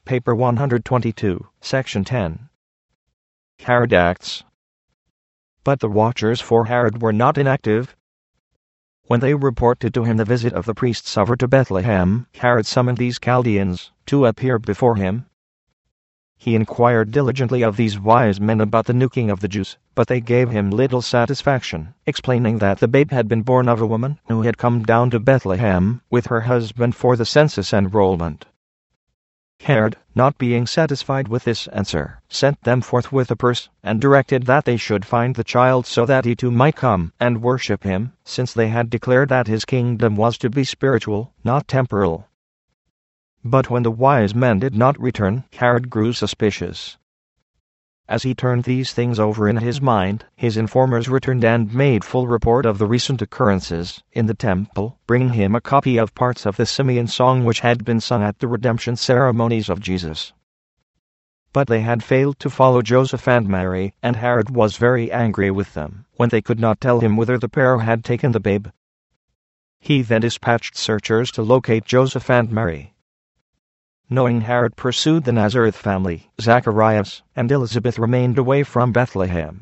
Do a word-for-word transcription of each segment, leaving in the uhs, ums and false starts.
Paper one hundred twenty-two, Section ten. Herod acts. But the watchers for Herod were not inactive. When they reported to him the visit of the priests over to Bethlehem, Herod summoned these Chaldeans to appear before him. He inquired diligently of these wise men about the nuking of the Jews, but they gave him little satisfaction, explaining that the babe had been born of a woman who had come down to Bethlehem with her husband for the census enrollment. Herod, not being satisfied with this answer, sent them forth with a purse, and directed that they should find the child so that he too might come and worship him, since they had declared that his kingdom was to be spiritual, not temporal. But when the wise men did not return, Herod grew suspicious. As he turned these things over in his mind, his informers returned and made full report of the recent occurrences in the temple, bringing him a copy of parts of the Simeon song which had been sung at the redemption ceremonies of Jesus. But they had failed to follow Joseph and Mary, and Herod was very angry with them when they could not tell him whither the pair had taken the babe. He then dispatched searchers to locate Joseph and Mary. Knowing Herod pursued the Nazareth family, Zacharias and Elizabeth remained away from Bethlehem.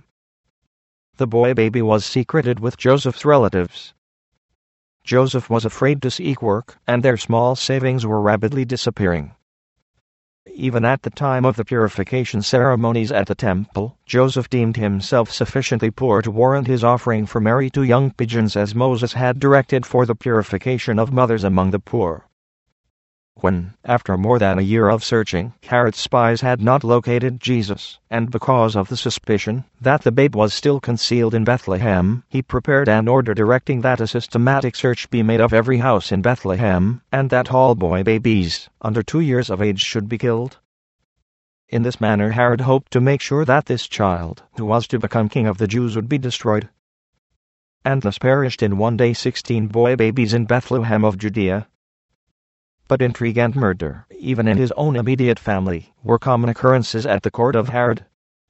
The boy baby was secreted with Joseph's relatives. Joseph was afraid to seek work, and their small savings were rapidly disappearing. Even at the time of the purification ceremonies at the temple, Joseph deemed himself sufficiently poor to warrant his offering for Mary two young pigeons as Moses had directed for the purification of mothers among the poor. When, after more than a year of searching, Herod's spies had not located Jesus, and because of the suspicion that the babe was still concealed in Bethlehem, he prepared an order directing that a systematic search be made of every house in Bethlehem, and that all boy babies under two years of age should be killed. In this manner Herod hoped to make sure that this child, who was to become king of the Jews, would be destroyed. And thus perished in one day sixteen boy babies in Bethlehem of Judea. But intrigue and murder, even in his own immediate family, were common occurrences at the court of Herod.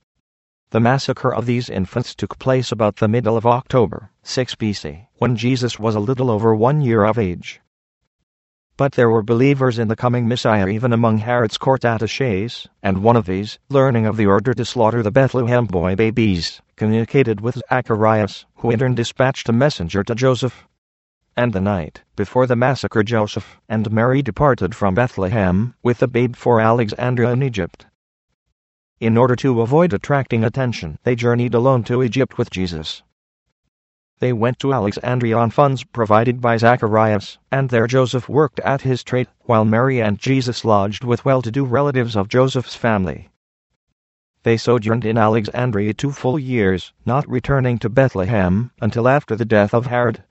The massacre of these infants took place about the middle of October, six B C, when Jesus was a little over one year of age. But there were believers in the coming Messiah even among Herod's court attachés, and one of these, learning of the order to slaughter the Bethlehem boy babies, communicated with Zacharias, who in turn dispatched a messenger to Joseph. And the night before the massacre Joseph and Mary departed from Bethlehem with the babe for Alexandria in Egypt. In order to avoid attracting attention, they journeyed alone to Egypt with Jesus. They went to Alexandria on funds provided by Zacharias, and there Joseph worked at his trade, while Mary and Jesus lodged with well-to-do relatives of Joseph's family. They sojourned in Alexandria two full years, not returning to Bethlehem until after the death of Herod.